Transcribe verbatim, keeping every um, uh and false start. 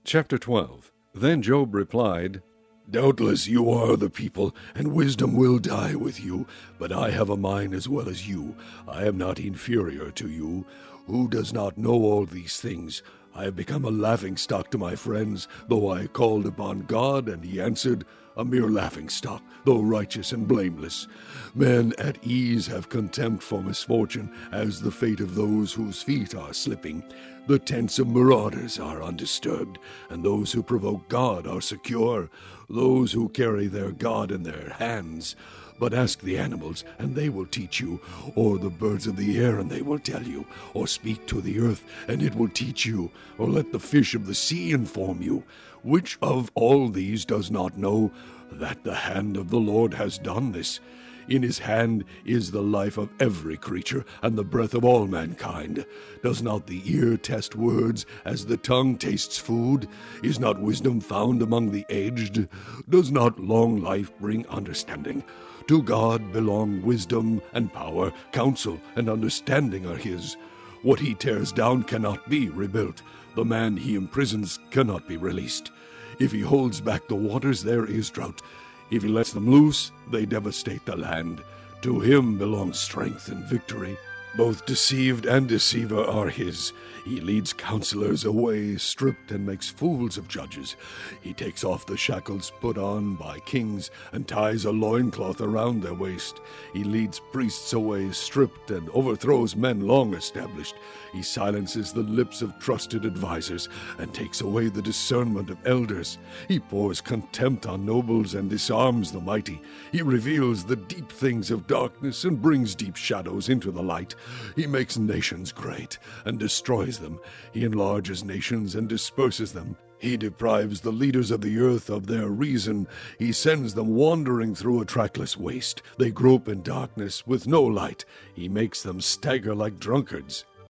Chapter twelve. Then Job replied, Doubtless you are the people, and wisdom will die with you. But I have a mind as well as you. I am not inferior to you. Who does not know all these things? I have become a laughingstock to my friends, though I called upon God, and he answered, a mere laughingstock, though righteous and blameless. Men at ease have contempt for misfortune, as the fate of those whose feet are slipping. The tents of marauders are undisturbed, and those who provoke God are secure, those who carry their God in their hands. But ask the animals, and they will teach you, or the birds of the air, and they will tell you, or speak to the earth, and it will teach you, or let the fish of the sea inform you. Which of all these does not know that the hand of the Lord has done this? In his hand is the life of every creature, and the breath of all mankind. Does not the ear test words, as the tongue tastes food? Is not wisdom found among the aged? Does not long life bring understanding? To God belong wisdom and power, counsel and understanding are his. What he tears down cannot be rebuilt. The man he imprisons cannot be released. If he holds back the waters, there is drought. If he lets them loose, they devastate the land. To him belongs strength and victory. Both deceived and deceiver are his. He leads counselors away stripped and makes fools of judges. He takes off the shackles put on by kings and ties a loincloth around their waist. He leads priests away stripped and overthrows men long established. He silences the lips of trusted advisers and takes away the discernment of elders. He pours contempt on nobles and disarms the mighty. He reveals the deep things of darkness and brings deep shadows into the light. He makes nations great and destroys them. He enlarges nations and disperses them. He deprives the leaders of the earth of their reason. He sends them wandering through a trackless waste. They grope in darkness with no light. He makes them stagger like drunkards.